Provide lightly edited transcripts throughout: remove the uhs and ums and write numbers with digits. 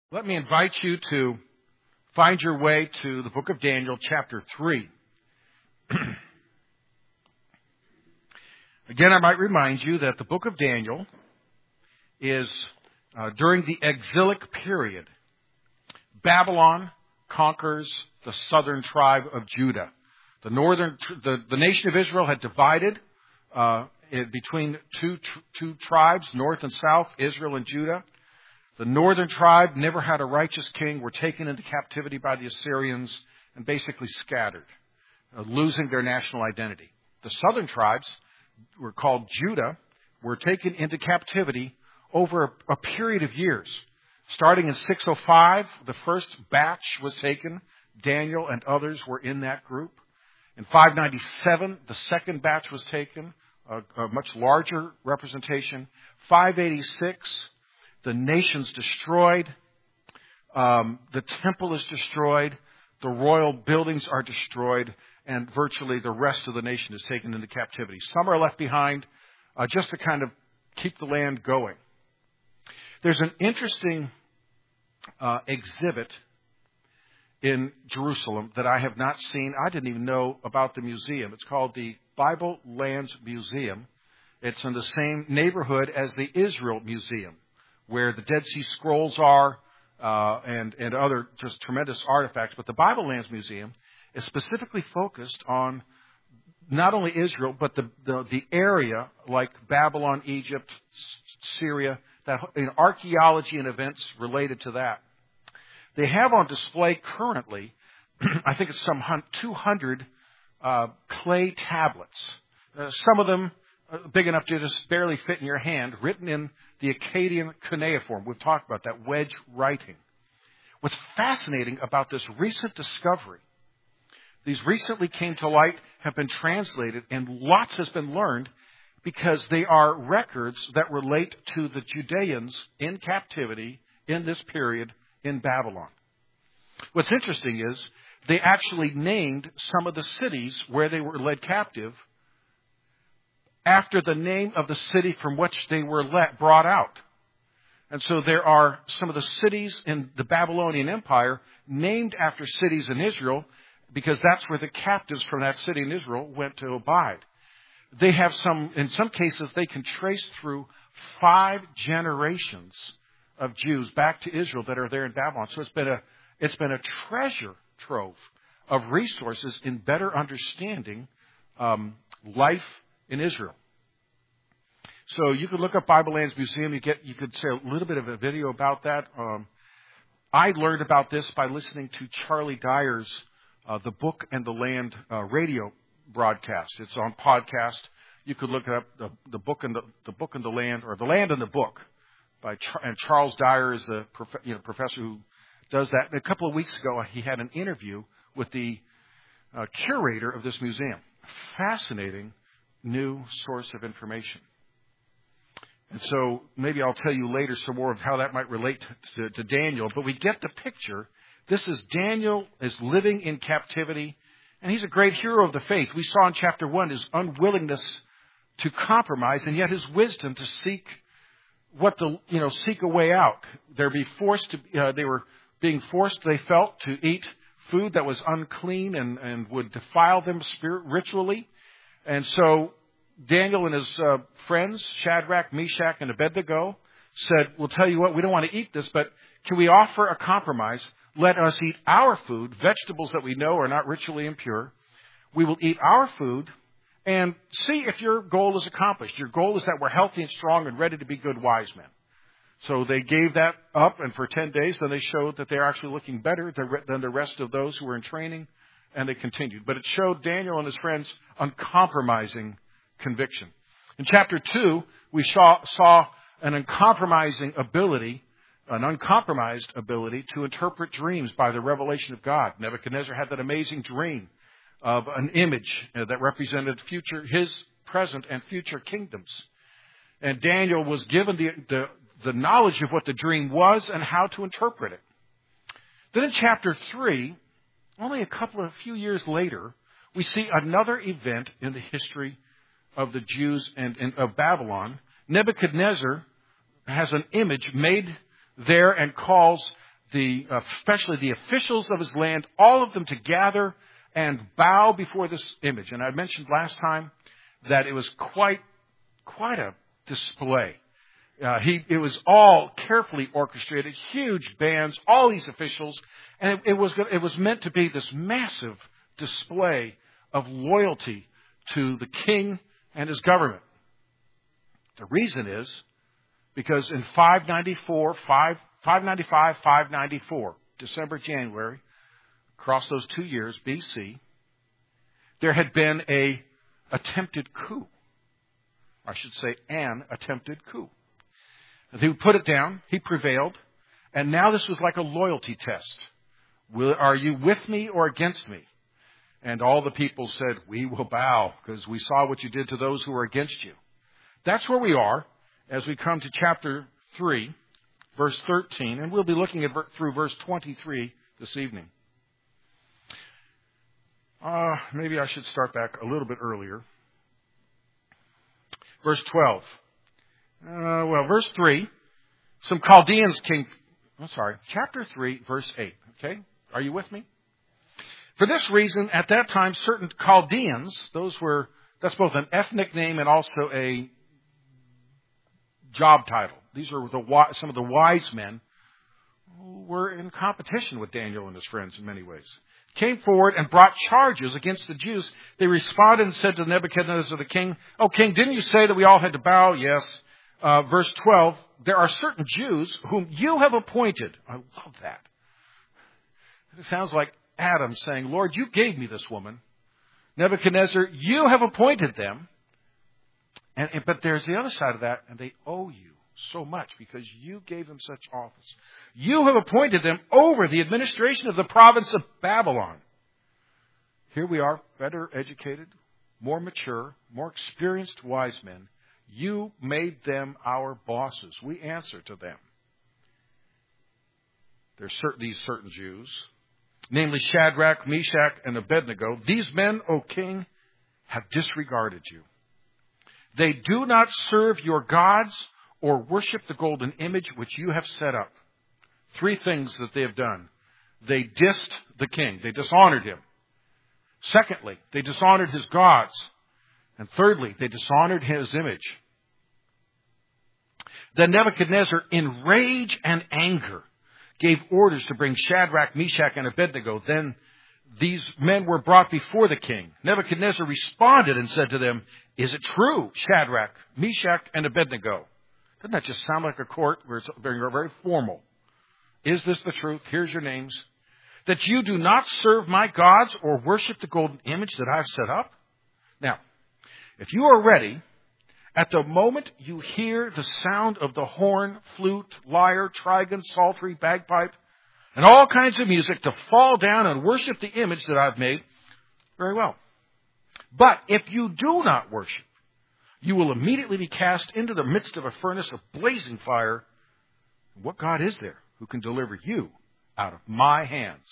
Let me invite you to find your way to the book of Daniel, chapter 3. Again, I might remind you that the book of Daniel is during the exilic period. Babylon conquers the southern tribe of Judah. The nation of Israel had divided between two tribes, north and south, Israel and Judah. The northern tribe never had a righteous king, were taken into captivity by the Assyrians and basically scattered, losing their national identity. The southern tribes were called Judah, were taken into captivity over a period of years. Starting in 605, the first batch was taken. Daniel and others were in that group. In 597, the second batch was taken, a much larger representation. 586, the nation's destroyed. The temple is destroyed. The royal buildings are destroyed. And virtually the rest of the nation is taken into captivity. Some are left behind just to kind of keep the land going. There's an interesting exhibit in Jerusalem that I have not seen. I didn't even know about the museum. It's called the Bible Lands Museum. It's in the same neighborhood as the Israel Museum, where the Dead Sea Scrolls are and other just tremendous artifacts. But the Bible Lands Museum is specifically focused on not only Israel, but the area like Babylon, Egypt, Syria, that archaeology and events related to that. They have on display currently, I think it's some 200 clay tablets. Some of them big enough to just barely fit in your hand, written in the Akkadian cuneiform. We've talked about that wedge writing. What's fascinating about this recent discovery, these recently came to light, have been translated, and lots has been learned because they are records that relate to the Judeans in captivity in this period in Babylon. What's interesting is they actually named some of the cities where they were led captive after the name of the city from which they were brought out. And so there are some of the cities in the Babylonian Empire named after cities in Israel because that's where the captives from that city in Israel went to abide. They have in some cases, they can trace through 5 generations of Jews back to Israel that are there in Babylon. So it's been a treasure trove of resources in better understanding life in Israel. So you could look up Bible Lands Museum. You could say a little bit of a video about that. I learned about this by listening to Charlie Dyer's The Book and the Land radio broadcast. It's on podcast. You could look up the Book and the Land, or The Land and the Book, and Charles Dyer is the professor who does that. And a couple of weeks ago, he had an interview with the curator of this museum. Fascinating new source of information. And so maybe I'll tell you later some more of how that might relate to Daniel. But we get the picture. This is Daniel is living in captivity, and he's a great hero of the faith. We saw in chapter 1 his unwillingness to compromise, and yet his wisdom to seek seek a way out. They were being forced, they felt, to eat food that was unclean and would defile them ritually. And so Daniel and his friends, Shadrach, Meshach, and Abednego, said, we'll tell you what, we don't want to eat this, but can we offer a compromise? Let us eat our food, vegetables that we know are not ritually impure. We will eat our food and see if your goal is accomplished. Your goal is that we're healthy and strong and ready to be good wise men. So they gave that up, and for 10 days, then they showed that they're actually looking better than the rest of those who were in training, and they continued. But it showed Daniel and his friends uncompromising conviction. In chapter 2, we saw an uncompromised ability to interpret dreams by the revelation of God. Nebuchadnezzar had that amazing dream of an image that represented his present and future kingdoms. And Daniel was given the knowledge of what the dream was and how to interpret it. Then in chapter 3, only a few years later, we see another event in the history of the Jews and of Babylon. Nebuchadnezzar has an image made there and calls especially the officials of his land, all of them to gather and bow before this image. And I mentioned last time that it was quite a display. It was all carefully orchestrated, huge bands, all these officials, and it was meant to be this massive display of loyalty to the king and his government. The reason is because in 594, December, January, across those 2 years, BC, there had been an attempted coup. I should say an attempted coup. He put it down. He prevailed. And now this was like a loyalty test. Are you with me or against me? And all the people said, we will bow because we saw what you did to those who were against you. That's where we are as we come to chapter 3, verse 13. And we'll be looking through verse 23 this evening. Maybe I should start back a little bit earlier. Verse 12. Verse 3. Some Chaldeans came. Chapter 3, verse 8. Okay? Are you with me? For this reason, at that time, certain Chaldeans, that's both an ethnic name and also a job title. These are some of the wise men who were in competition with Daniel and his friends in many ways. Came forward and brought charges against the Jews. They responded and said to Nebuchadnezzar the king, "O king, didn't you say that we all had to bow?" Yes. Verse 12, there are certain Jews whom you have appointed. I love that. It sounds like Adam saying, "Lord, you gave me this woman." Nebuchadnezzar, you have appointed them. But there's the other side of that, and they owe you so much because you gave them such office. You have appointed them over the administration of the province of Babylon. Here we are, better educated, more mature, more experienced wise men. You made them our bosses. We answer to them. There's these certain Jews, namely Shadrach, Meshach, and Abednego. These men, O king, have disregarded you. They do not serve your gods or worship the golden image which you have set up. 3 things that they have done. They dissed the king. They dishonored him. Secondly, they dishonored his gods. And thirdly, they dishonored his image. Then Nebuchadnezzar, in rage and anger, gave orders to bring Shadrach, Meshach, and Abednego. Then these men were brought before the king. Nebuchadnezzar responded and said to them, "Is it true, Shadrach, Meshach, and Abednego?" Doesn't that just sound like a court where it's very, very formal? Is this the truth? Here's your names. That you do not serve my gods or worship the golden image that I've set up? Now, if you are ready, at the moment you hear the sound of the horn, flute, lyre, trigon, psaltery, bagpipe, and all kinds of music to fall down and worship the image that I've made, very well. But if you do not worship, you will immediately be cast into the midst of a furnace of blazing fire. What God is there who can deliver you out of my hands?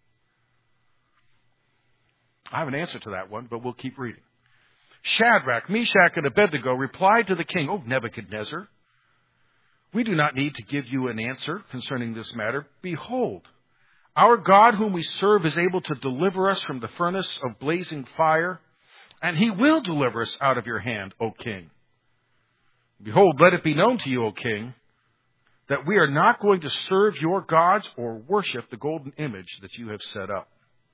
I have an answer to that one, but we'll keep reading. Shadrach, Meshach, and Abednego replied to the king, "O Nebuchadnezzar, we do not need to give you an answer concerning this matter. Behold, our God whom we serve is able to deliver us from the furnace of blazing fire, and he will deliver us out of your hand, O king. Behold, let it be known to you, O king, that we are not going to serve your gods or worship the golden image that you have set up."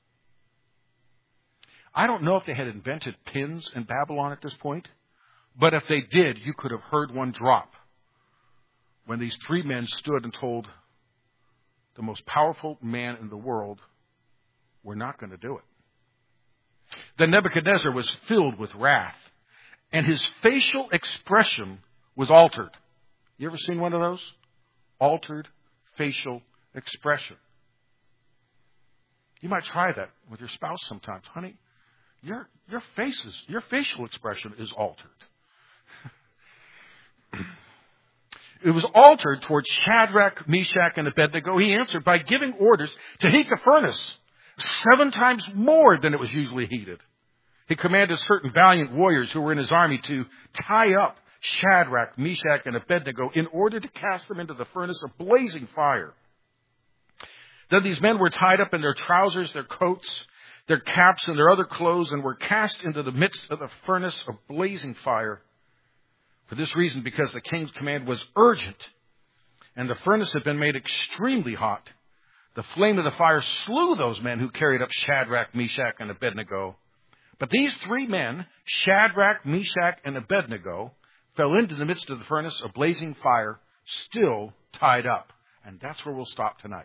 I don't know if they had invented pins in Babylon at this point, but if they did, you could have heard one drop when these 3 men stood and told the most powerful man in the world, "We're not going to do it." Then Nebuchadnezzar was filled with wrath, and his facial expression was altered. You ever seen one of those? Altered facial expression. You might try that with your spouse sometimes. "Honey, your facial expression is altered." It was altered towards Shadrach, Meshach, and Abednego. He answered by giving orders to heat the furnace 7 times more than it was usually heated. He commanded certain valiant warriors who were in his army to tie up Shadrach, Meshach, and Abednego in order to cast them into the furnace of blazing fire. Then these men were tied up in their trousers, their coats, their caps, and their other clothes, and were cast into the midst of the furnace of blazing fire. For this reason, because the king's command was urgent, and the furnace had been made extremely hot, the flame of the fire slew those men who carried up Shadrach, Meshach, and Abednego. But these three men, Shadrach, Meshach, and Abednego, fell into the midst of the furnace of blazing fire, still tied up. And that's where we'll stop tonight.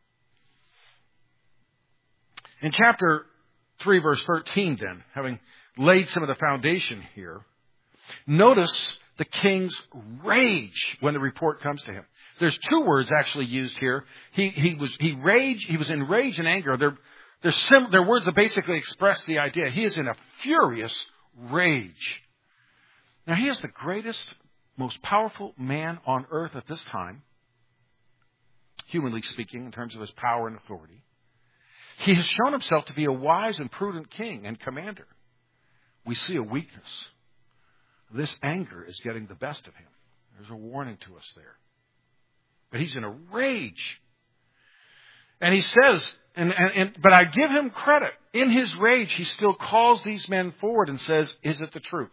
In chapter 3, verse 13, then, having laid some of the foundation here, notice the king's rage when the report comes to him. There's two words actually used here. He was in rage and anger. They're words that basically express the idea. He is in a furious rage. Now, he is the greatest, most powerful man on earth at this time, humanly speaking, in terms of his power and authority. He has shown himself to be a wise and prudent king and commander. We see a weakness. This anger is getting the best of him. There's a warning to us there. But he's in a rage. And he says, but I give him credit. In his rage, he still calls these men forward and says, is it the truth?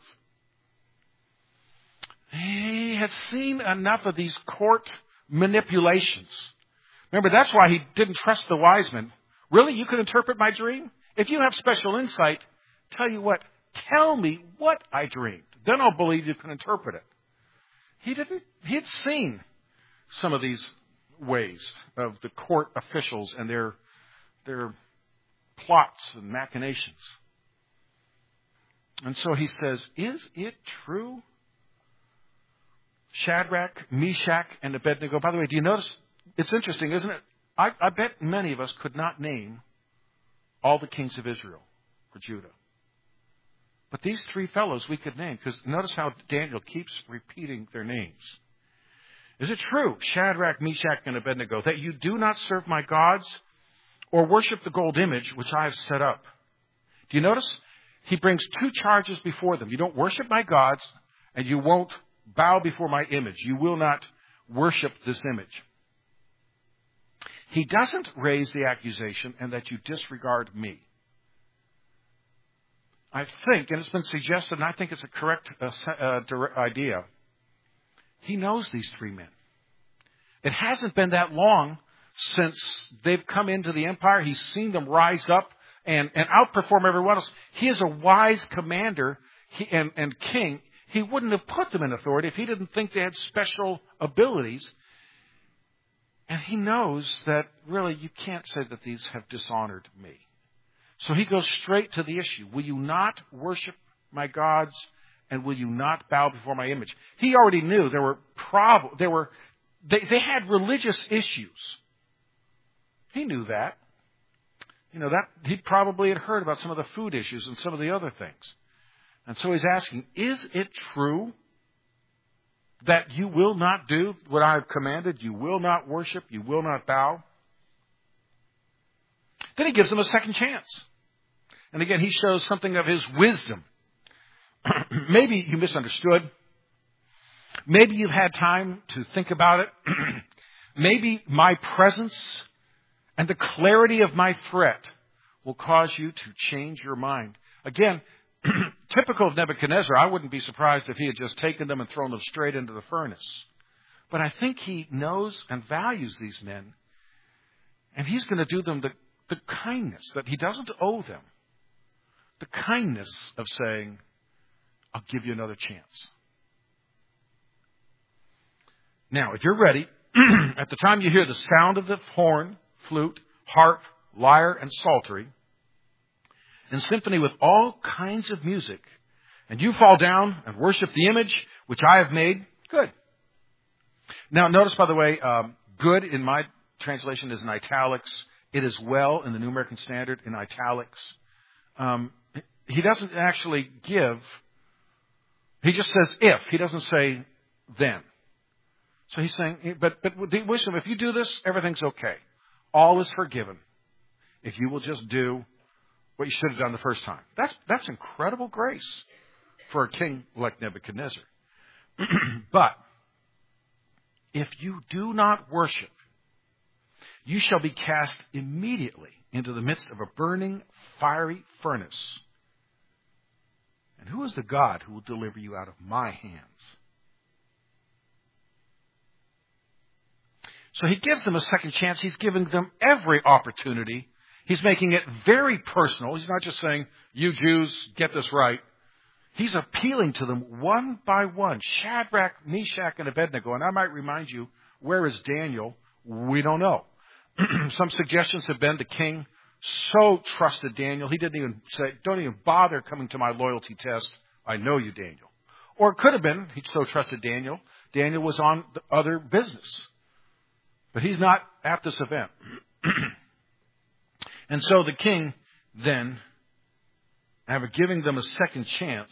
He had seen enough of these court manipulations. Remember, that's why he didn't trust the wise men. Really? You can interpret my dream? If you have special insight, tell you what, tell me what I dreamed. Then I'll believe you can interpret it. He had seen some of these ways of the court officials and their plots and machinations. And so he says, is it true? Shadrach, Meshach, and Abednego. By the way, do you notice? It's interesting, isn't it? I bet many of us could not name all the kings of Israel or Judah. But these three fellows we could name, because notice how Daniel keeps repeating their names. Is it true, Shadrach, Meshach, and Abednego, that you do not serve my gods or worship the gold image which I have set up? Do you notice? He brings two charges before them. You don't worship my gods, and you won't bow before my image. You will not worship this image. He doesn't raise the accusation and that you disregard me. I think, and it's been suggested, and I think it's a correct idea, he knows these three men. It hasn't been that long since they've come into the empire. He's seen them rise up and outperform everyone else. He is a wise commander and king. He wouldn't have put them in authority if he didn't think they had special abilities. And he knows that really you can't say that these have dishonored me. So he goes straight to the issue. Will you not worship my gods, and will you not bow before my image? He already knew there were problems. They had religious issues. He knew that. You know, that he probably had heard about some of the food issues and some of the other things. And so he's asking, is it true that you will not do what I have commanded? You will not worship. You will not bow. Then he gives them a second chance. And again, he shows something of his wisdom. Maybe you misunderstood. Maybe you've had time to think about it. Maybe my presence and the clarity of my threat will cause you to change your mind. Again, typical of Nebuchadnezzar, I wouldn't be surprised if he had just taken them and thrown them straight into the furnace. But I think he knows and values these men. And he's going to do them the kindness that he doesn't owe them. The kindness of saying, I'll give you another chance. Now, if you're ready, at the time you hear the sound of the horn, flute, harp, lyre, and psaltery, and symphony with all kinds of music, and you fall down and worship the image which I have made, good. Now, notice, by the way, good in my translation is in italics. It is well in the New American Standard in italics. He doesn't actually give. He just says if. He doesn't say then. So he's saying, but with the wisdom, if you do this, everything's okay. All is forgiven. If you will just do what you should have done the first time. That's incredible grace for a king like Nebuchadnezzar. But if you do not worship, you shall be cast immediately into the midst of a burning, fiery furnace. And who is the God who will deliver you out of my hands? So he gives them a second chance. He's giving them every opportunity. He's making it very personal. He's not just saying, you Jews, get this right. He's appealing to them one by one. Shadrach, Meshach, and Abednego. And I might remind you, where is Daniel? We don't know. Some suggestions have been the king so trusted Daniel, he didn't even say, don't even bother coming to my loyalty test. I know you, Daniel. Or it could have been, he so trusted Daniel. Daniel was on the other business. But he's not at this event. And so the king then, after giving them a second chance,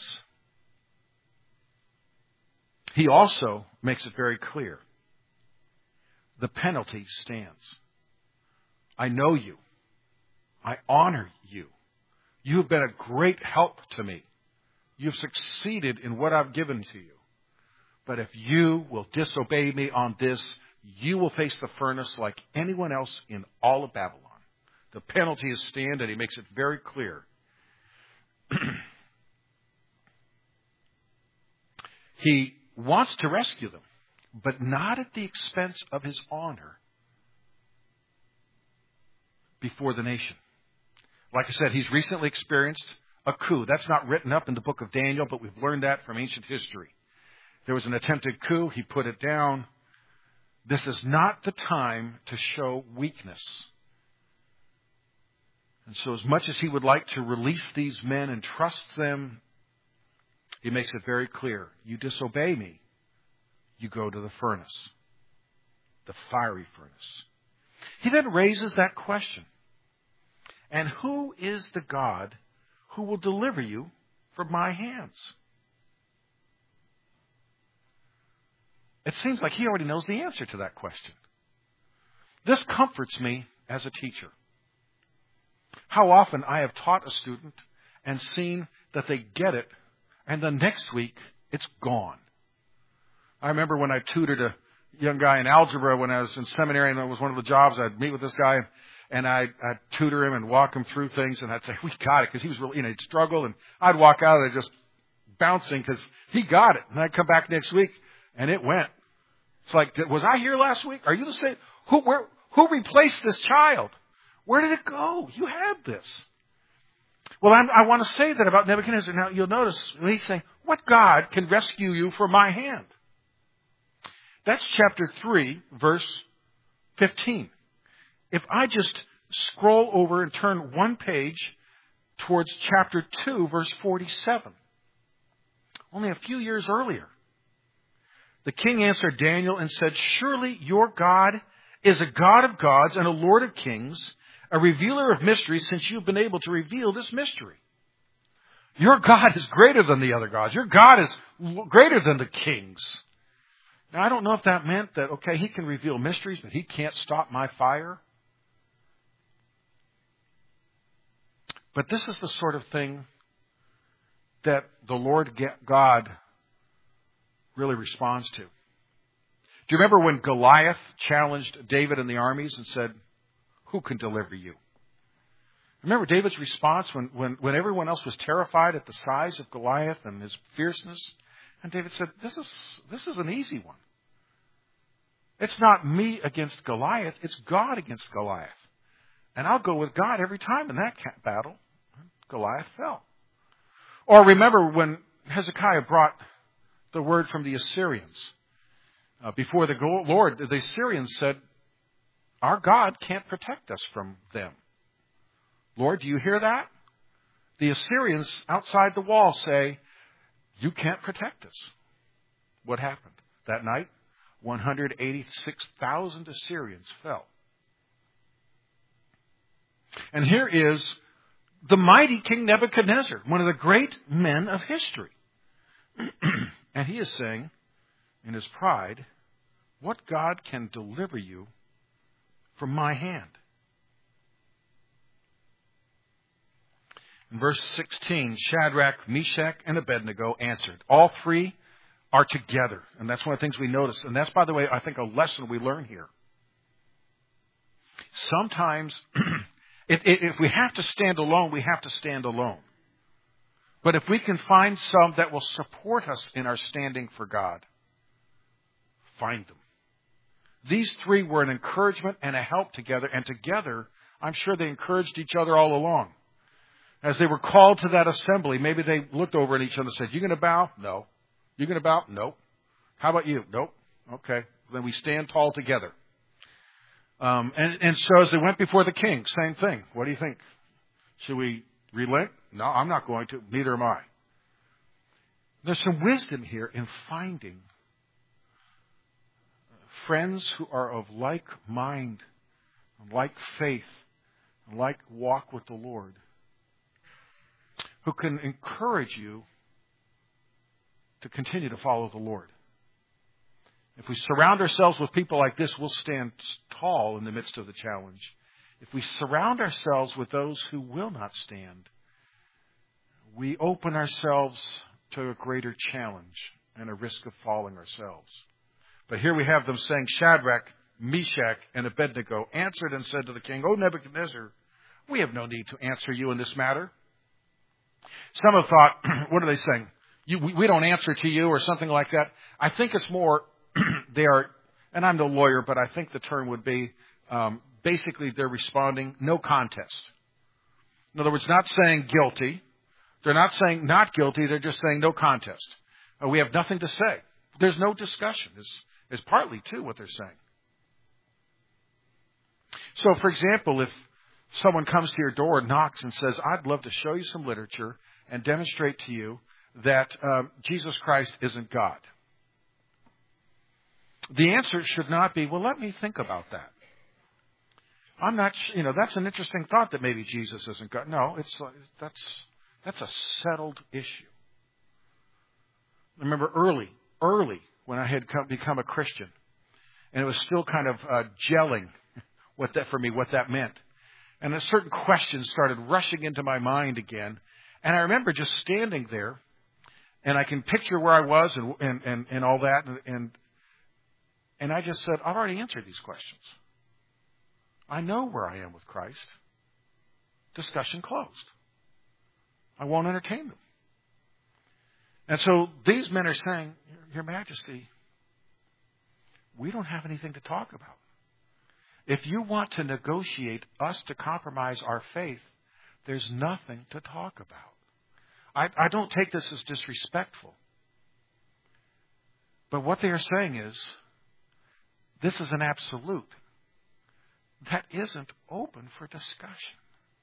he also makes it very clear. The penalty stands. I know you. I honor you. You have been a great help to me. You've succeeded in what I've given to you. But if you will disobey me on this, you will face the furnace like anyone else in all of Babylon. The penalty is stand, and he makes it very clear. He wants to rescue them, but not at the expense of his honor before the nation. Like I said, he's recently experienced a coup. That's not written up in the book of Daniel, but we've learned that from ancient history. There was an attempted coup. He put it down. This is not the time to show weakness. And so as much as he would like to release these men and trust them, he makes it very clear. You disobey me, you go to the furnace, the fiery furnace. He then raises that question. And who is the God who will deliver you from my hands? It seems like he already knows the answer to that question. This comforts me as a teacher. How often I have taught a student and seen that they get it, and the next week it's gone. I remember when I tutored a young guy in algebra when I was in seminary, and it was one of the jobs. I'd meet with this guy, and I'd tutor him and walk him through things, and I'd say, we got it, because he was really, he'd struggle, and I'd walk out of there just bouncing because he got it. And I'd come back next week, and it went. It's like, was I here last week? Are you the same? Who replaced this child? Where did it go? You had this. Well, I want to say that about Nebuchadnezzar. Now, you'll notice when he's saying, what God can rescue you from my hand? That's chapter 3, verse 15. If I just scroll over and turn one page towards chapter 2, verse 47, only a few years earlier, the king answered Daniel and said, surely your God is a God of gods and a Lord of kings, a revealer of mysteries, since you've been able to reveal this mystery. Your God is greater than the other gods. Your God is greater than the kings. Now, I don't know if that meant that, okay, he can reveal mysteries, but he can't stop my fire. But this is the sort of thing that the Lord God really responds to. Do you remember when Goliath challenged David and the armies and said, who can deliver you? Remember David's response when everyone else was terrified at the size of Goliath and his fierceness? And David said, this is an easy one. It's not me against Goliath, it's God against Goliath. And I'll go with God every time in that battle. Goliath fell. Or remember when Hezekiah brought the word from the Assyrians. Before the Lord, the Assyrians said, our God can't protect us from them. Lord, do you hear that? The Assyrians outside the wall say, you can't protect us. What happened? That night, 186,000 Assyrians fell. And here is the mighty King Nebuchadnezzar, one of the great men of history. And he is saying, in his pride, what God can deliver you from my hand? In verse 16, Shadrach, Meshach, and Abednego answered. All three are together. And that's one of the things we notice. And that's, by the way, I think a lesson we learn here. Sometimes, if we have to stand alone, we have to stand alone. But if we can find some that will support us in our standing for God, find them. These three were an encouragement and a help together, and together, I'm sure they encouraged each other all along. As they were called to that assembly, maybe they looked over at each other and said, "You going to bow?" "No." "You going to bow?" "No." "How about you?" "Nope." "Okay." Then we stand tall together. And so as they went before the king, same thing. "What do you think? Should we relent?" "No, I'm not going to. Neither am I." There's some wisdom here in finding friends who are of like mind, like faith, like walk with the Lord, who can encourage you to continue to follow the Lord. If we surround ourselves with people like this, we'll stand tall in the midst of the challenge. If we surround ourselves with those who will not stand, we open ourselves to a greater challenge and a risk of falling ourselves. But here we have them saying, "Shadrach, Meshach, and Abednego answered and said to the king, 'O Nebuchadnezzar, we have no need to answer you in this matter.'" Some have thought, what are they saying? We don't answer to you or something like that. I think it's more, they are, and I'm no lawyer, but I think the term would be, basically they're responding, no contest. In other words, not saying guilty. They're not saying not guilty. They're just saying no contest. We have nothing to say. There's no discussion is partly, too, what they're saying. So, for example, if someone comes to your door and knocks and says, "I'd love to show you some literature and demonstrate to you that Jesus Christ isn't God," the answer should not be, "Well, let me think about that. I'm not, that's an interesting thought that maybe Jesus isn't God." No, that's a settled issue. I remember early when I had become a Christian, and it was still kind of gelling what that meant. And certain questions started rushing into my mind again. And I remember just standing there, and I can picture where I was and all that. And I just said, "I've already answered these questions. I know where I am with Christ. Discussion closed. I won't entertain them." And so these men are saying, "Your Majesty, we don't have anything to talk about. If you want to negotiate us to compromise our faith, there's nothing to talk about." I don't take this as disrespectful. But what they are saying is, this is an absolute that isn't open for discussion.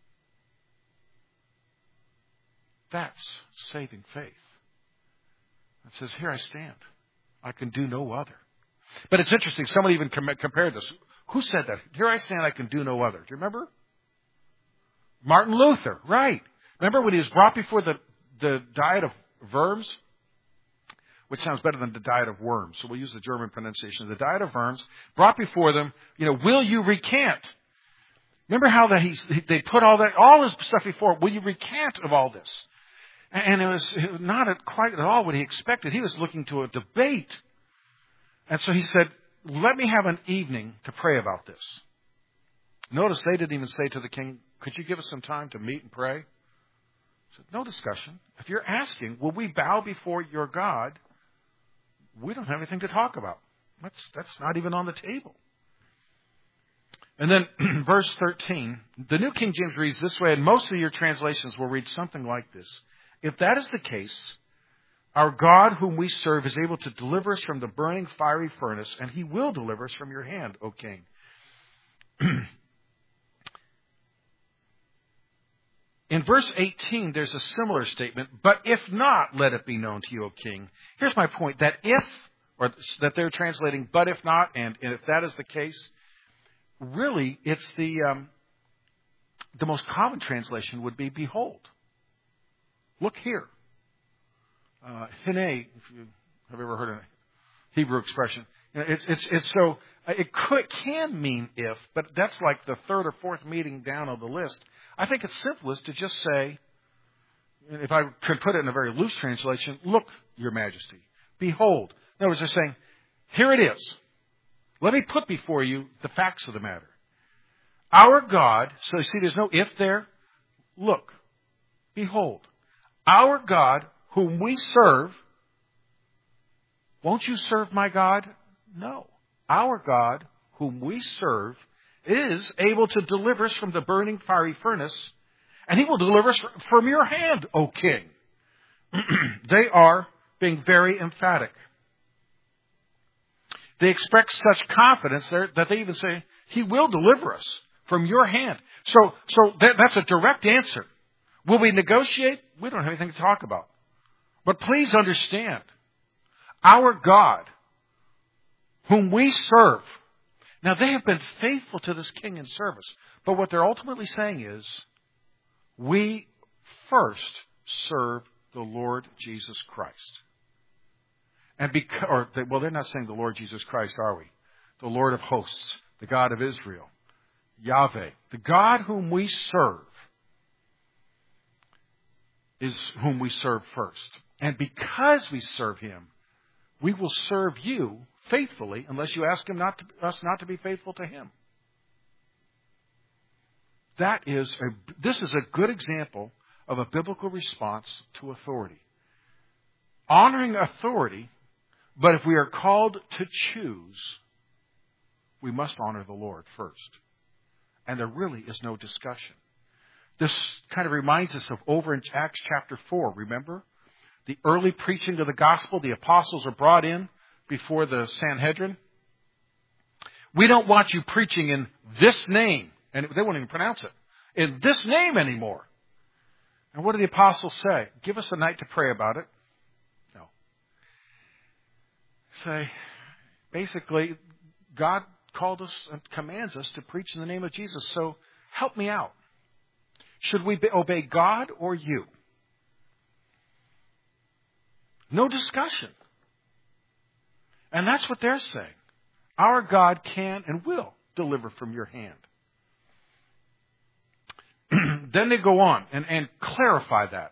That's saving faith. It says, "Here I stand. I can do no other." But it's interesting. Somebody even compared this. Who said that? "Here I stand. I can do no other." Do you remember? Martin Luther. Right. Remember when he was brought before the Diet of Worms? Which sounds better than the Diet of Worms. So we'll use the German pronunciation. The Diet of Worms. Brought before them, "Will you recant?" Remember how they put all his stuff before. "Will you recant of all this?" And it was not quite at all what he expected. He was looking to a debate. And so he said, "Let me have an evening to pray about this." Notice they didn't even say to the king, "Could you give us some time to meet and pray?" He said, "No discussion. If you're asking, will we bow before your God? We don't have anything to talk about. That's not even on the table." And then verse 13, the New King James reads this way, and most of your translations will read something like this. "If that is the case, our God whom we serve is able to deliver us from the burning fiery furnace, and he will deliver us from your hand, O king." In verse 18, there's a similar statement, "But if not, let it be known to you, O king." Here's my point, that that they're translating, "but if not," and if that is the case, really, it's the most common translation would be "behold." Look here. Hine, if you have ever heard a Hebrew expression, it can mean if, but that's like the third or fourth meeting down on the list. I think it's simplest to just say, if I could put it in a very loose translation, "Look, Your Majesty, behold." In other words, they're saying, "Here it is. Let me put before you the facts of the matter. Our God, so you see there's no if there. Look, behold, our God whom we serve. Won't you serve my God? No. Our God whom we serve is able to deliver us from the burning fiery furnace, and he will deliver us from your hand, O king. They are being very emphatic. They express such confidence there that they even say, he will deliver us from your hand. So that's a direct answer. Will we negotiate? We don't have anything to talk about. But please understand, our God, whom we serve, now they have been faithful to this king in service, but what they're ultimately saying is, we first serve the Lord Jesus Christ. And they're not saying the Lord Jesus Christ, are we? The Lord of hosts, the God of Israel, Yahweh, the God whom we serve, is whom we serve first. And because we serve him, we will serve you faithfully unless you ask us not to be faithful to him. This is a good example of a biblical response to authority. Honoring authority, but if we are called to choose, we must honor the Lord first. And there really is no discussion. This kind of reminds us of over in Acts chapter 4, remember? The early preaching of the gospel, the apostles are brought in before the Sanhedrin. We don't want you preaching in this name. And they won't even pronounce it. In this name anymore. And what do the apostles say? Give us a night to pray about it. No. Say, basically, God called us and commands us to preach in the name of Jesus. So help me out. Should we obey God or you? No discussion. And that's what they're saying. Our God can and will deliver from your hand. Then they go on and clarify that.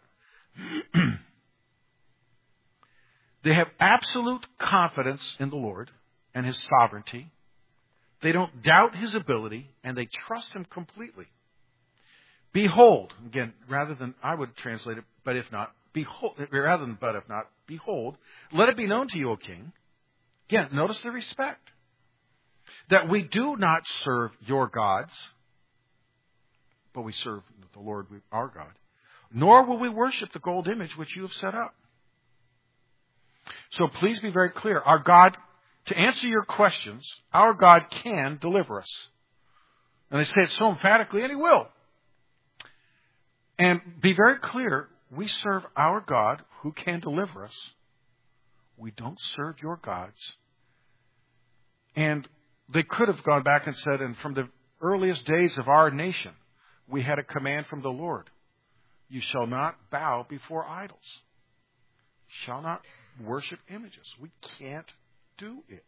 They have absolute confidence in the Lord and his sovereignty. They don't doubt his ability, and they trust him completely. Behold, again, rather than, I would translate it, but if not, behold, rather than but if not, behold, let it be known to you, O king. Again, notice the respect. That we do not serve your gods, but we serve the Lord, our God. Nor will we worship the gold image which you have set up. So please be very clear. Our God, to answer your questions, our God can deliver us. And they say it so emphatically, and he will. And be very clear, we serve our God who can deliver us. We don't serve your gods. And they could have gone back and said, and from the earliest days of our nation, we had a command from the Lord. You shall not bow before idols. Shall not worship images. We can't do it.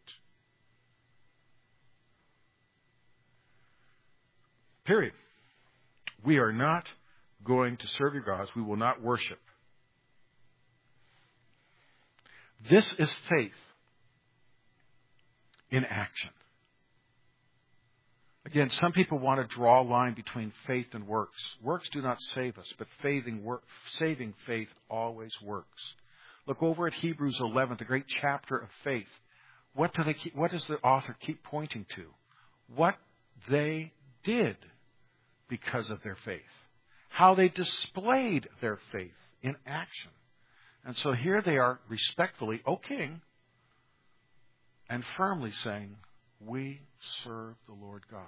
Period. We are not going to serve your gods. We will not worship. This is faith in action. Again, some people want to draw a line between faith and works. Works do not save us, but saving faith always works. Look over at Hebrews 11, the great chapter of faith. What does the author keep pointing to? What they did because of their faith. How they displayed their faith in action. And so here they are respectfully, O king, and firmly saying, we serve the Lord God.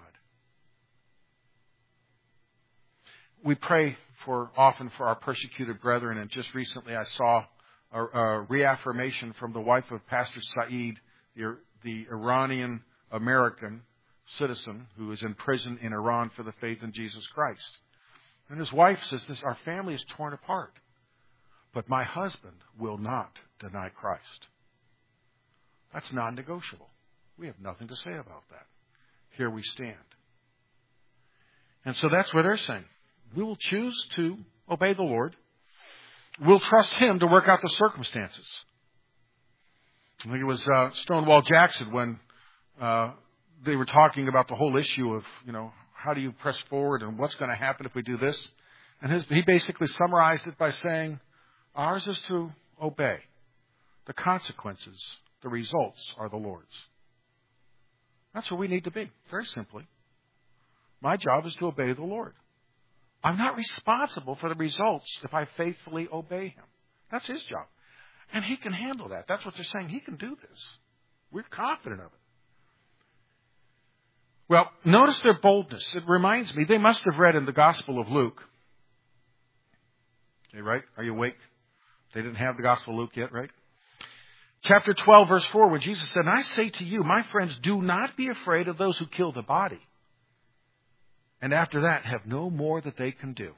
We pray often for our persecuted brethren, and just recently I saw a reaffirmation from the wife of Pastor Saeed, the Iranian American citizen who is in prison in Iran for the faith in Jesus Christ. And his wife says this, our family is torn apart, but my husband will not deny Christ. That's non-negotiable. We have nothing to say about that. Here we stand. And so that's what they're saying. We will choose to obey the Lord. We'll trust him to work out the circumstances. I think it was Stonewall Jackson when they were talking about the whole issue of, how do you press forward and what's going to happen if we do this? And he basically summarized it by saying, ours is to obey. The consequences, the results are the Lord's. That's where we need to be, very simply. My job is to obey the Lord. I'm not responsible for the results if I faithfully obey Him. That's His job. And He can handle that. That's what they're saying. He can do this. We're confident of it. Well, notice their boldness. It reminds me, they must have read in the Gospel of Luke. Okay, right? Are you awake? They didn't have the Gospel of Luke yet, right? Chapter 12, verse 4, when Jesus said, I say to you, my friends, do not be afraid of those who kill the body. And after that, have no more that they can do.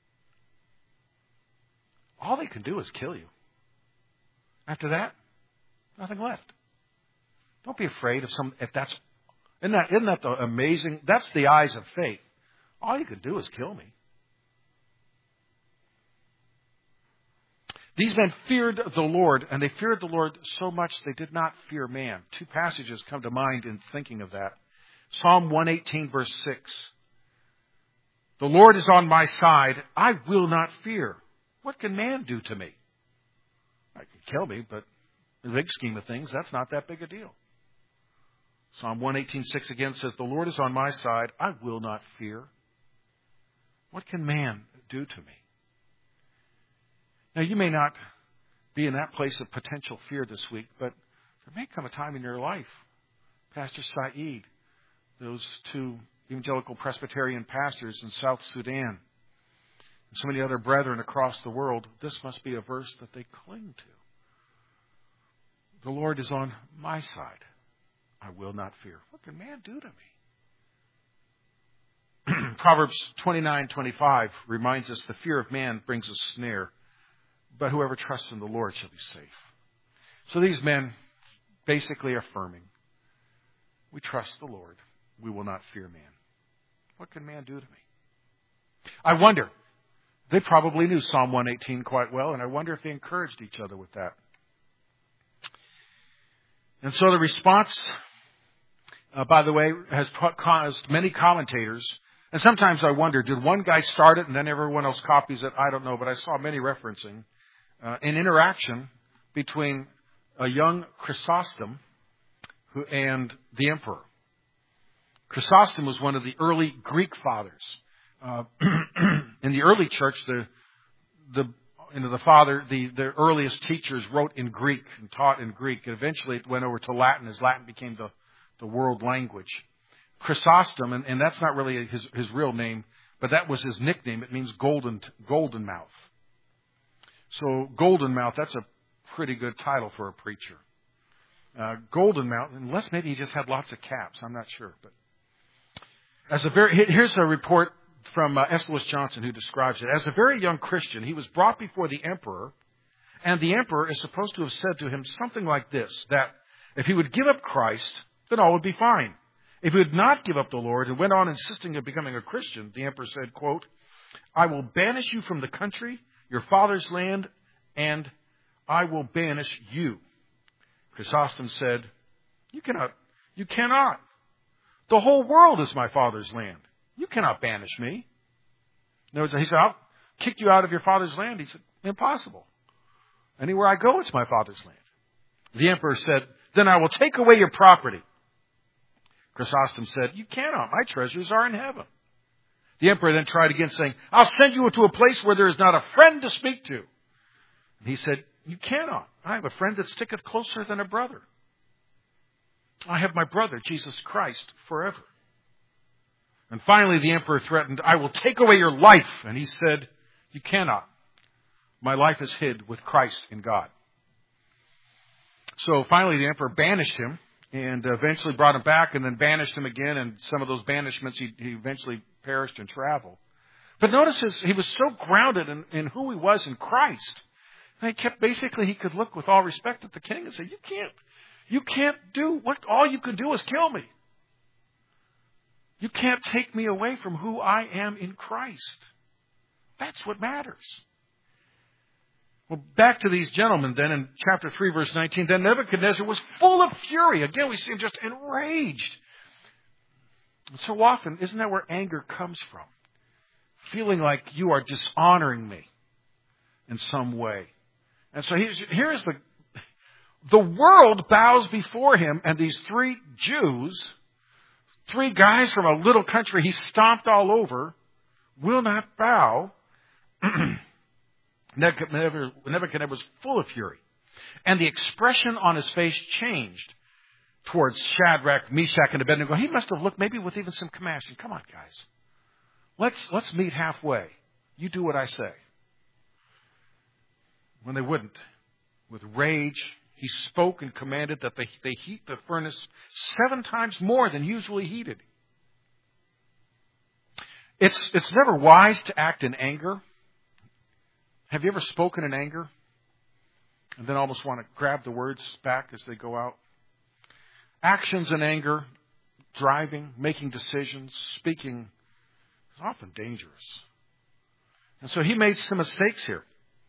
All they can do is kill you. After that, nothing left. Don't be afraid of isn't that the amazing, that's the eyes of faith. All you can do is kill me. These men feared the Lord, and they feared the Lord so much they did not fear man. Two passages come to mind in thinking of that. Psalm 118, verse 6. The Lord is on my side. I will not fear. What can man do to me? I can kill me, but in the big scheme of things, that's not that big a deal. Psalm 118:6 again says, the Lord is on my side. I will not fear. What can man do to me? Now, you may not be in that place of potential fear this week, but there may come a time in your life, Pastor Saeed, those two evangelical Presbyterian pastors in South Sudan, and so many other brethren across the world, this must be a verse that they cling to. The Lord is on my side. I will not fear. What can man do to me? Proverbs 29:25 reminds us the fear of man brings a snare, but whoever trusts in the Lord shall be safe. So these men basically affirming, we trust the Lord. We will not fear man. What can man do to me? I wonder, they probably knew Psalm 118 quite well, and I wonder if they encouraged each other with that. And so the response, by the way, has caused many commentators. And sometimes I wonder, did one guy start it and then everyone else copies it? I don't know, but I saw many referencing an interaction between a young Chrysostom and the emperor. Chrysostom was one of the early Greek fathers. In the early church, the earliest teachers wrote in Greek and taught in Greek. And eventually it went over to Latin as Latin became the world language. Chrysostom, and that's not really his real name, but that was his nickname. It means golden mouth. So golden mouth, that's a pretty good title for a preacher. Golden mouth, unless maybe he just had lots of caps. I'm not sure. But here's a report from S. Lewis Johnson who describes it. As a very young Christian, he was brought before the emperor, and the emperor is supposed to have said to him something like this, that if he would give up Christ, then all would be fine. If he would not give up the Lord and went on insisting of becoming a Christian, the emperor said, quote, I will banish you from the country, your father's land, and I will banish you. Chrysostom said, You cannot. The whole world is my father's land. You cannot banish me. In other words, he said, I'll kick you out of your father's land. He said, impossible. Anywhere I go, it's my father's land. The emperor said, then I will take away your property. Chrysostom said, you cannot. My treasures are in heaven. The emperor then tried again, saying, I'll send you to a place where there is not a friend to speak to. And he said, you cannot. I have a friend that sticketh closer than a brother. I have my brother, Jesus Christ, forever. And finally the emperor threatened, I will take away your life. And he said, you cannot. My life is hid with Christ in God. So finally the emperor banished him and eventually brought him back and then banished him again. And some of those banishments, he eventually perished in travel. But notice he was so grounded in who he was in Christ. And he could look with all respect at the king and say, you can't do what all you can do is kill me. You can't take me away from who I am in Christ. That's what matters. Well, back to these gentlemen then in chapter 3, verse 19. Then Nebuchadnezzar was full of fury. Again, we see him just enraged. And so often, isn't that where anger comes from? Feeling like you are dishonoring me in some way. And so here's the world bows before him, and these three Jews, three guys from a little country he stomped all over, will not bow. Nebuchadnezzar was full of fury. And the expression on his face changed towards Shadrach, Meshach, and Abednego. He must have looked maybe with even some compassion. Come on, guys. Let's meet halfway. You do what I say. When they wouldn't, with rage, he spoke and commanded that they heat the furnace 7 times more than usually heated. It's never wise to act in anger. Have you ever spoken in anger and then almost want to grab the words back as they go out? Actions in anger, driving, making decisions, speaking, is often dangerous. And so he made some mistakes here.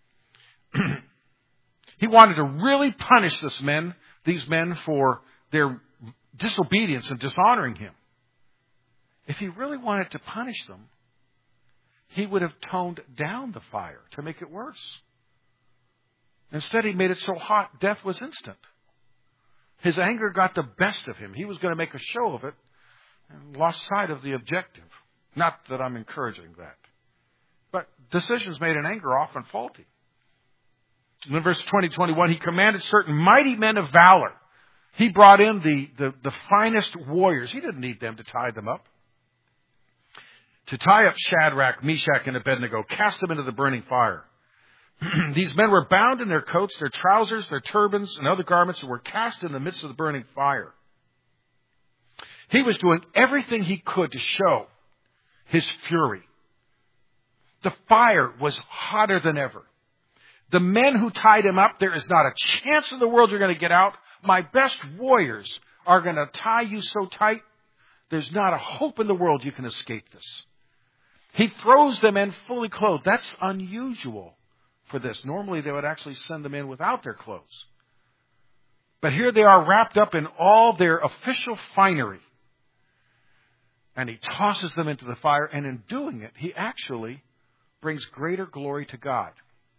He wanted to really punish these men for their disobedience and dishonoring him. If he really wanted to punish them, he would have toned down the fire to make it worse. Instead, he made it so hot, death was instant. His anger got the best of him. He was going to make a show of it and lost sight of the objective. Not that I'm encouraging that. But decisions made in anger are often faulty. In verse 20-21, he commanded certain mighty men of valor. He brought in the finest warriors. He didn't need them to tie them up. To tie up Shadrach, Meshach, and Abednego, cast them into the burning fire. These men were bound in their coats, their trousers, their turbans, and other garments, and were cast in the midst of the burning fire. He was doing everything he could to show his fury. The fire was hotter than ever. The men who tied him up, there is not a chance in the world you're going to get out. My best warriors are going to tie you so tight, there's not a hope in the world you can escape this. He throws them in fully clothed. That's unusual for this. Normally they would actually send them in without their clothes. But here they are wrapped up in all their official finery. And he tosses them into the fire, and in doing it, he actually brings greater glory to God.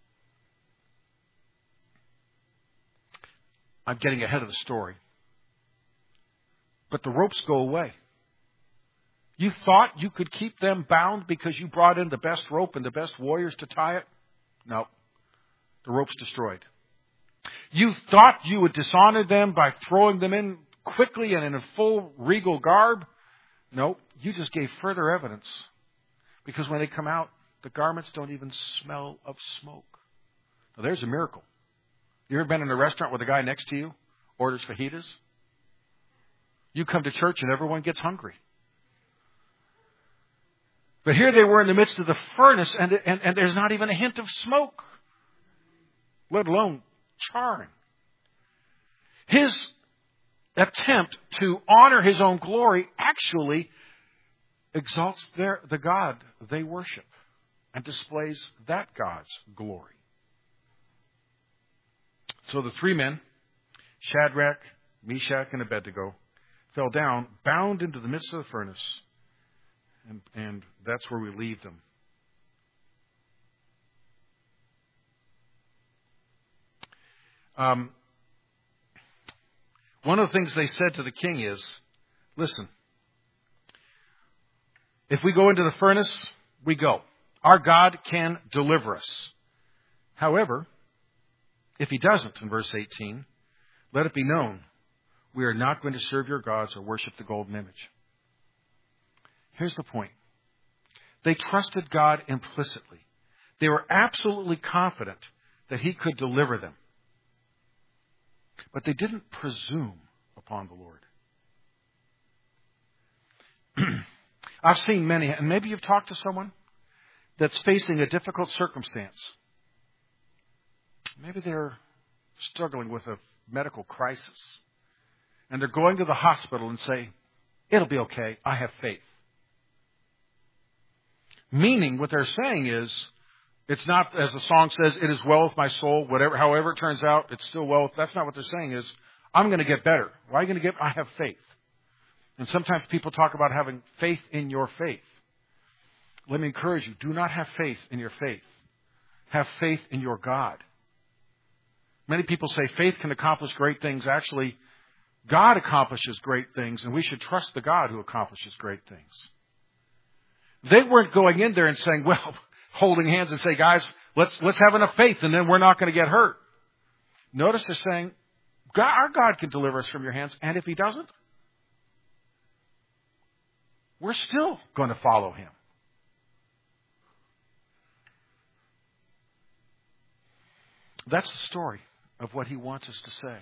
I'm getting ahead of the story. But the ropes go away. You thought you could keep them bound because you brought in the best rope and the best warriors to tie it? No. The rope's destroyed. You thought you would dishonor them by throwing them in quickly and in a full regal garb? No. You just gave further evidence. Because when they come out, the garments don't even smell of smoke. Now there's a miracle. You ever been in a restaurant where the guy next to you orders fajitas? You come to church and everyone gets hungry. But here they were in the midst of the furnace, and there's not even a hint of smoke, let alone charring. His attempt to honor his own glory actually exalts the God they worship and displays that God's glory. So the 3 men, Shadrach, Meshach, and Abednego, fell down, bound into the midst of the furnace, and that's where we leave them. One of the things they said to the king is, listen, if we go into the furnace, we go. Our God can deliver us. However, if he doesn't, in verse 18, let it be known, we are not going to serve your gods or worship the golden image. Here's the point. They trusted God implicitly. They were absolutely confident that he could deliver them. But they didn't presume upon the Lord. I've seen many, and maybe you've talked to someone that's facing a difficult circumstance. Maybe they're struggling with a medical crisis. And they're going to the hospital and say, it'll be okay, I have faith. Meaning, what they're saying is, it's not, as the song says, it is well with my soul, however it turns out, it's still well. That's not what they're saying is, I'm going to get better. Why are you going to get? I have faith. And sometimes people talk about having faith in your faith. Let me encourage you, do not have faith in your faith. Have faith in your God. Many people say faith can accomplish great things. Actually, God accomplishes great things, and we should trust the God who accomplishes great things. They weren't going in there and saying, well, holding hands and say, guys, let's have enough faith, and then we're not going to get hurt. Notice they're saying, our God can deliver us from your hands, and if He doesn't, we're still going to follow Him. That's the story of what He wants us to say.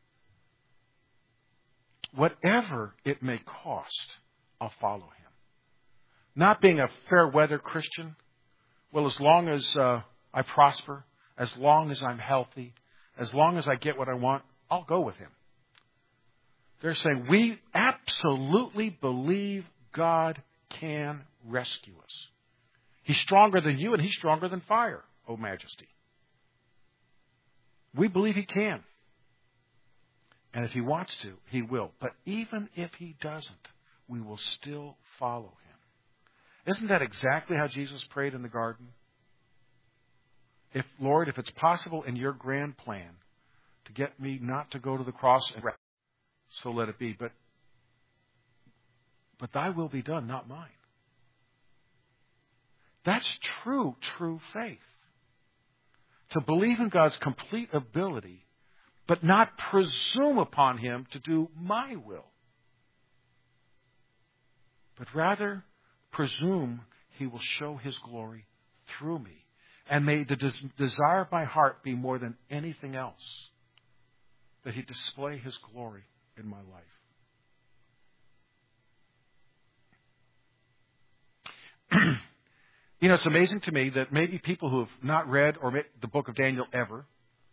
Whatever it may cost, I'll follow Him. Not being a fair weather Christian. Well, as long as I prosper, as long as I'm healthy, as long as I get what I want, I'll go with Him. They're saying, we absolutely believe God can rescue us. He's stronger than you, and He's stronger than fire, O Majesty. We believe He can. And if He wants to, He will. But even if He doesn't, we will still follow Him. Isn't that exactly how Jesus prayed in the garden? Lord, if it's possible in your grand plan to get me not to go to the cross, so let it be. But thy will be done, not mine. That's true faith. To believe in God's complete ability, but not presume upon Him to do my will. But rather presume He will show His glory through me. And may the desire of my heart be more than anything else, that He display His glory in my life. You know, it's amazing to me that maybe people who have not read or the book of Daniel ever,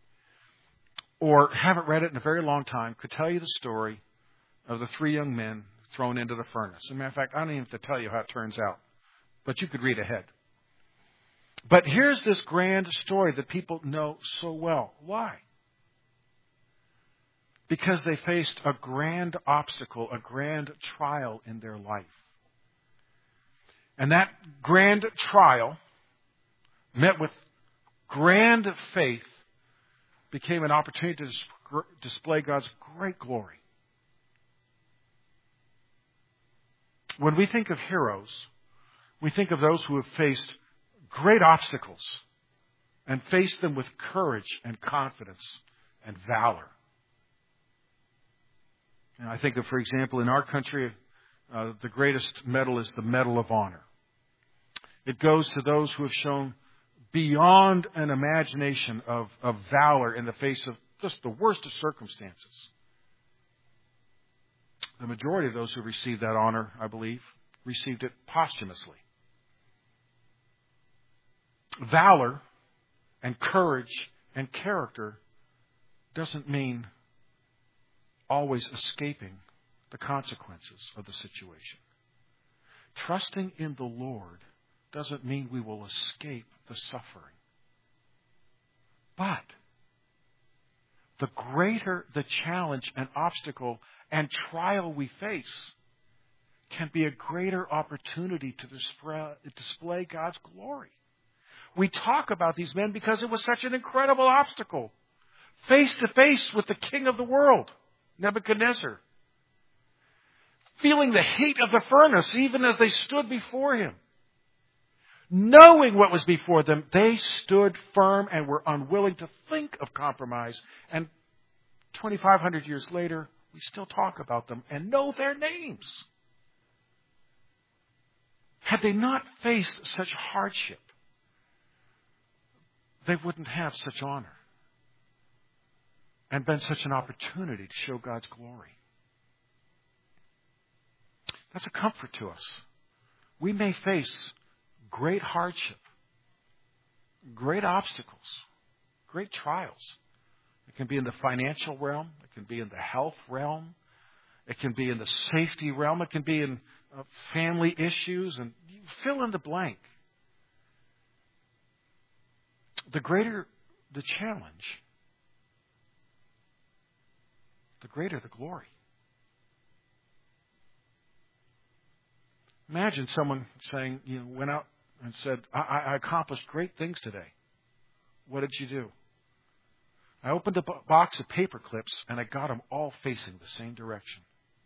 or haven't read it in a very long time, could tell you the story of the 3 young men thrown into the furnace. As a matter of fact, I don't even have to tell you how it turns out, but you could read ahead. But here's this grand story that people know so well. Why? Because they faced a grand obstacle, a grand trial in their life. And that grand trial, met with grand faith, became an opportunity to display God's great glory. When we think of heroes, we think of those who have faced great obstacles and faced them with courage and confidence and valor. And I think of, for example, in our country, the greatest medal is the Medal of Honor. It goes to those who have shown beyond an imagination of valor in the face of just the worst of circumstances. The majority of those who received that honor, I believe, received it posthumously. Valor and courage and character doesn't mean always escaping the consequences of the situation. Trusting in the Lord doesn't mean we will escape the suffering. But the greater the challenge and obstacle and trial we face can be a greater opportunity to display God's glory. We talk about these men because it was such an incredible obstacle. Face to face with the king of the world, Nebuchadnezzar. Feeling the heat of the furnace even as they stood before him. Knowing what was before them, they stood firm and were unwilling to think of compromise. And 2,500 years later, we still talk about them and know their names. Had they not faced such hardship, they wouldn't have such honor and been such an opportunity to show God's glory. That's a comfort to us. We may face great hardship, great obstacles, great trials. It can be in the financial realm. It can be in the health realm. It can be in the safety realm. It can be in family issues. And you fill in the blank. The greater the challenge, the greater the glory. Imagine someone saying, went out and said, I accomplished great things today. What did you do? I opened a box of paper clips and I got them all facing the same direction.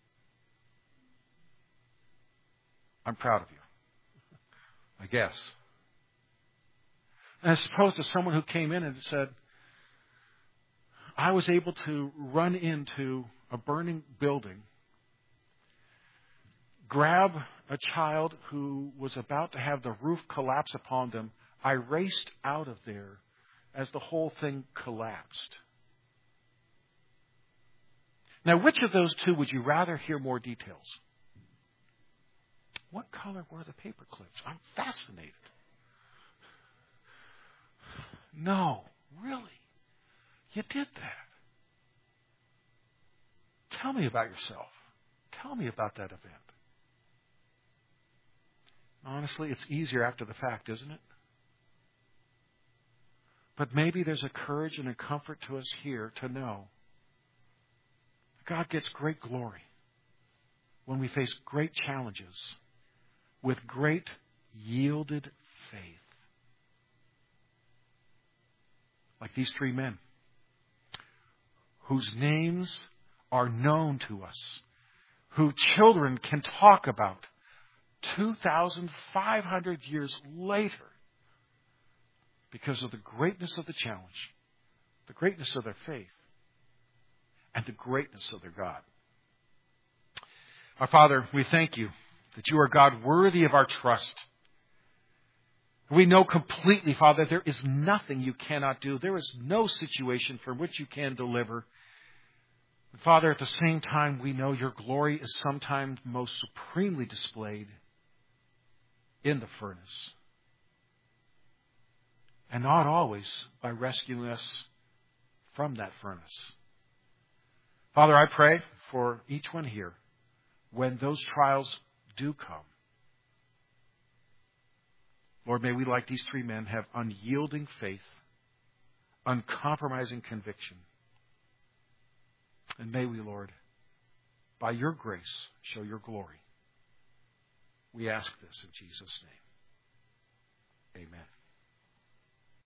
I'm proud of you, I guess. And as opposed to someone who came in and said, I was able to run into a burning building, grab a child who was about to have the roof collapse upon them. I raced out of there as the whole thing collapsed. Now, which of those two would you rather hear more details? What color were the paper clips? I'm fascinated. No, really? You did that. Tell me about yourself. Tell me about that event. Honestly, it's easier after the fact, isn't it? But maybe there's a courage and a comfort to us here to know God gets great glory when we face great challenges with great yielded faith. Like these three men whose names are known to us, who children can talk about 2,500 years later because of the greatness of the challenge, the greatness of their faith, and the greatness of their God. Our Father, we thank you that you are God worthy of our trust. We know completely, Father, there is nothing you cannot do. There is no situation from which you can deliver. Father, at the same time, we know your glory is sometimes most supremely displayed in the furnace. And not always by rescuing us from that furnace. Father, I pray for each one here, when those trials do come, Lord, may we, like these three men, have unyielding faith, uncompromising conviction. And may we, Lord, by your grace, show your glory. We ask this in Jesus' name. Amen.